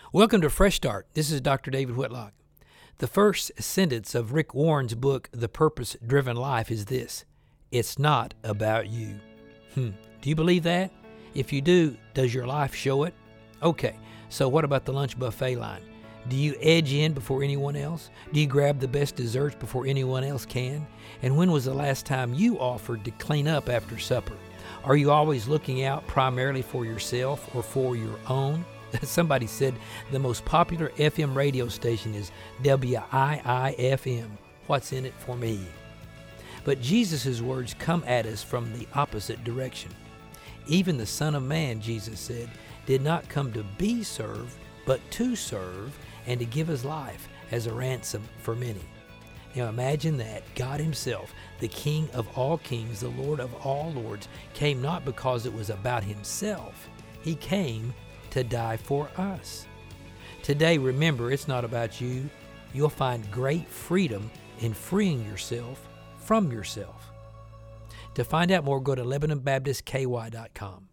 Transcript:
Welcome to Fresh Start. This is Dr. David Whitlock. The first sentence of Rick Warren's book, The Purpose-Driven Life, is this: it's not about you. Do you believe that? If you do, does your life show it? Okay, so what about the lunch buffet line? Do you edge in before anyone else? Do you grab the best desserts before anyone else can? And when was the last time you offered to clean up after supper? Are you always looking out primarily for yourself or for your own? Somebody said the most popular FM radio station is WIIFM. What's in it for me? But Jesus' words come at us from the opposite direction. Even the Son of Man, Jesus said, did not come to be served, but to serve and to give his life as a ransom for many. Now imagine that God himself, the King of all kings, the Lord of all lords, came not because it was about himself. He came to die for us. Today, remember, it's not about you. You'll find great freedom in freeing yourself from yourself. To find out more, go to LebanonBaptistKY.com.